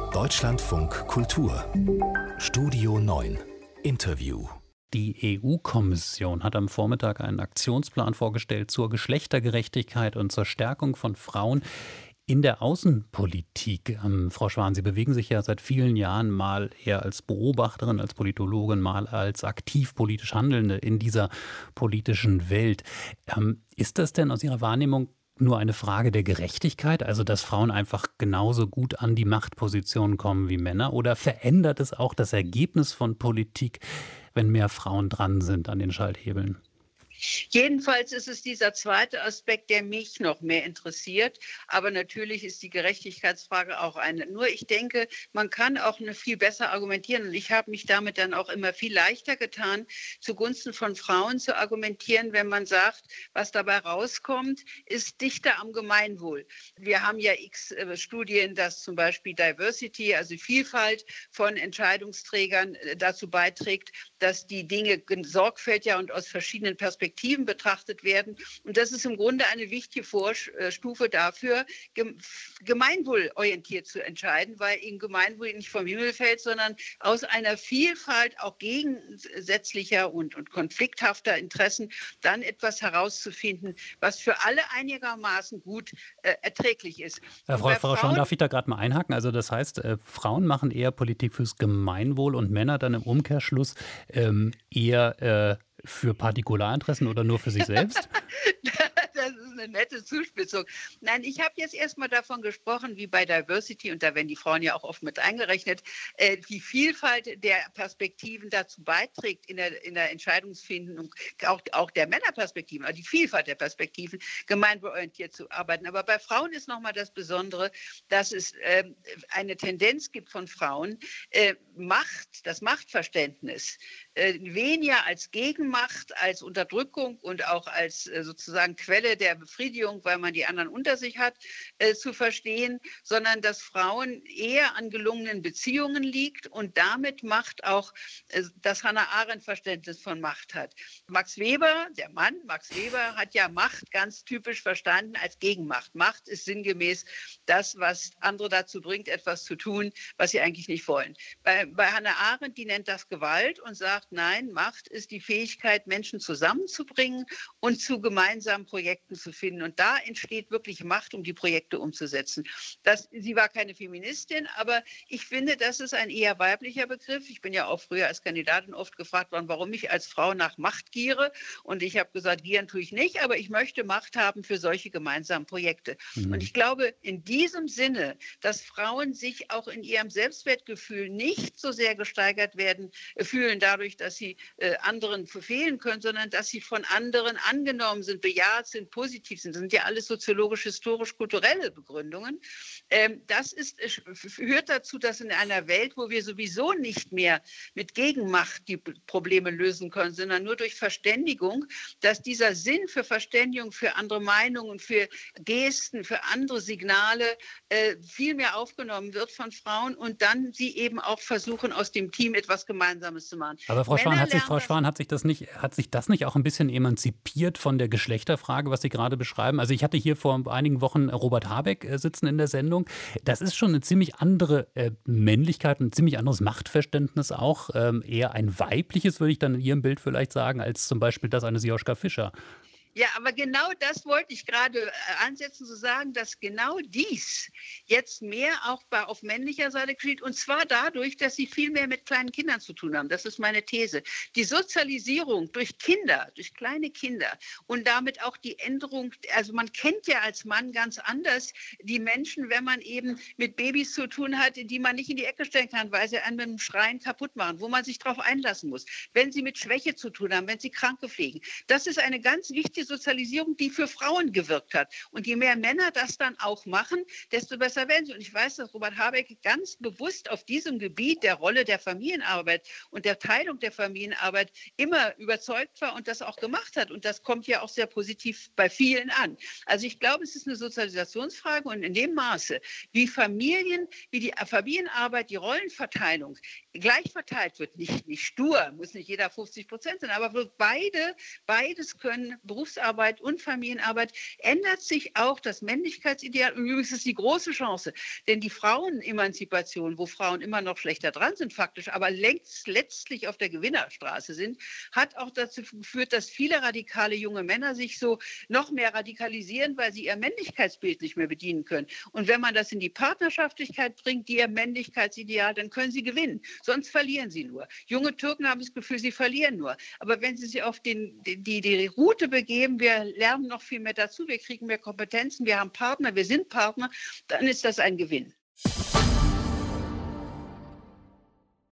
Deutschlandfunk Kultur Studio 9 Interview. Die EU-Kommission hat am Vormittag einen Aktionsplan vorgestellt zur Geschlechtergerechtigkeit und zur Stärkung von Frauen in der Außenpolitik. Frau Schwan, Sie bewegen sich ja seit vielen Jahren mal eher als Beobachterin, als Politologin, mal als aktiv politisch Handelnde in dieser politischen Welt. Ist das denn aus Ihrer Wahrnehmung nur eine Frage der Gerechtigkeit, also dass Frauen einfach genauso gut an die Machtpositionen kommen wie Männer? Oder verändert es auch das Ergebnis von Politik, wenn mehr Frauen dran sind an den Schalthebeln? Jedenfalls ist es dieser zweite Aspekt, der mich noch mehr interessiert. Aber natürlich ist die Gerechtigkeitsfrage auch eine. Nur ich denke, man kann auch viel besser argumentieren. Und ich habe mich damit dann auch immer viel leichter getan, zugunsten von Frauen zu argumentieren, wenn man sagt, was dabei rauskommt, ist dichter am Gemeinwohl. Wir haben ja x Studien, dass zum Beispiel Diversity, also Vielfalt von Entscheidungsträgern dazu beiträgt, dass die Dinge sorgfältiger und aus verschiedenen Perspektiven betrachtet werden. Und das ist im Grunde eine wichtige Vorstufe dafür, gemeinwohlorientiert zu entscheiden, weil eben Gemeinwohl nicht vom Himmel fällt, sondern aus einer Vielfalt auch gegensätzlicher und konflikthafter Interessen dann etwas herauszufinden, was für alle einigermaßen gut erträglich ist. Frau Schwan, darf ich da gerade mal einhaken? Also das heißt, Frauen machen eher Politik fürs Gemeinwohl und Männer dann im Umkehrschluss eher für Partikularinteressen oder nur für sich selbst? Das ist eine nette Zuspitzung. Nein, ich habe jetzt erstmal davon gesprochen, wie bei Diversity, und da werden die Frauen ja auch oft mit eingerechnet, die Vielfalt der Perspektiven dazu beiträgt in der Entscheidungsfindung, auch der Männerperspektiven, also die Vielfalt der Perspektiven, gemeinwohlorientiert zu arbeiten. Aber bei Frauen ist nochmal das Besondere, dass es eine Tendenz gibt von Frauen, das Machtverständnis weniger als Gegenmacht, als Unterdrückung und auch als sozusagen Quelle der Befriedigung, weil man die anderen unter sich hat, zu verstehen, sondern dass Frauen eher an gelungenen Beziehungen liegt und damit Macht auch das Hannah-Arendt-Verständnis von Macht hat. Max Weber, der Mann, Max Weber, hat ja Macht ganz typisch verstanden als Gegenmacht. Macht ist sinngemäß das, was andere dazu bringt, etwas zu tun, was sie eigentlich nicht wollen. Bei Hannah Arendt, die nennt das Gewalt und sagt, nein, Macht ist die Fähigkeit, Menschen zusammenzubringen und zu gemeinsamen Projekten zu finden. Und da entsteht wirklich Macht, um die Projekte umzusetzen. Sie war keine Feministin, aber ich finde, das ist ein eher weiblicher Begriff. Ich bin ja auch früher als Kandidatin oft gefragt worden, warum ich als Frau nach Macht giere. Und ich habe gesagt, gieren tue ich nicht, aber ich möchte Macht haben für solche gemeinsamen Projekte. Und ich glaube, in diesem Sinne, dass Frauen sich auch in ihrem Selbstwertgefühl nicht so sehr gesteigert fühlen dadurch, dass sie anderen verfehlen können, sondern dass sie von anderen angenommen sind, bejaht sind, positiv sind. Das sind ja alles soziologisch, historisch, kulturelle Begründungen. Das führt dazu, dass in einer Welt, wo wir sowieso nicht mehr mit Gegenmacht die Probleme lösen können, sondern nur durch Verständigung, dass dieser Sinn für Verständigung, für andere Meinungen, für Gesten, für andere Signale viel mehr aufgenommen wird von Frauen und dann sie eben auch versuchen, aus dem Team etwas Gemeinsames zu machen. Aber Frau Schwan, hat sich das nicht auch ein bisschen emanzipiert von der Geschlechterfrage, was Sie gerade beschreiben? Also ich hatte hier vor einigen Wochen Robert Habeck sitzen in der Sendung. Das ist schon eine ziemlich andere Männlichkeit, ein ziemlich anderes Machtverständnis auch. Eher ein weibliches, würde ich dann in Ihrem Bild vielleicht sagen, als zum Beispiel das eines Joschka Fischer. Ja, aber genau das wollte ich gerade ansetzen, zu sagen, dass genau dies jetzt mehr auch auf männlicher Seite geschieht. Und zwar dadurch, dass sie viel mehr mit kleinen Kindern zu tun haben. Das ist meine These. Die Sozialisierung durch Kinder, durch kleine Kinder und damit auch die Änderung, also man kennt ja als Mann ganz anders die Menschen, wenn man eben mit Babys zu tun hat, die man nicht in die Ecke stellen kann, weil sie einen mit dem Schreien kaputt machen, wo man sich darauf einlassen muss. Wenn sie mit Schwäche zu tun haben, wenn sie Kranke pflegen. Das ist eine ganz wichtige Sozialisierung, die für Frauen gewirkt hat. Und je mehr Männer das dann auch machen, desto besser werden sie. Und ich weiß, dass Robert Habeck ganz bewusst auf diesem Gebiet der Rolle der Familienarbeit und der Teilung der Familienarbeit immer überzeugt war und das auch gemacht hat. Und das kommt ja auch sehr positiv bei vielen an. Also ich glaube, es ist eine Sozialisationsfrage und in dem Maße, wie die Familienarbeit, die Rollenverteilung gleich verteilt wird, nicht stur, muss nicht jeder 50% sein, aber beides können, Berufs Berufsarbeit und Familienarbeit ändert sich auch das Männlichkeitsideal. Und übrigens ist die große Chance, denn die Frauenemanzipation, wo Frauen immer noch schlechter dran sind faktisch, aber längst letztlich auf der Gewinnerstraße sind, hat auch dazu geführt, dass viele radikale junge Männer sich so noch mehr radikalisieren, weil sie ihr Männlichkeitsbild nicht mehr bedienen können. Und wenn man das in die Partnerschaftlichkeit bringt, ihr Männlichkeitsideal, dann können sie gewinnen. Sonst verlieren sie nur. Junge Türken haben das Gefühl, sie verlieren nur. Aber wenn sie sich auf die Route begeben, wir lernen noch viel mehr dazu, wir kriegen mehr Kompetenzen, wir haben Partner, wir sind Partner, dann ist das ein Gewinn.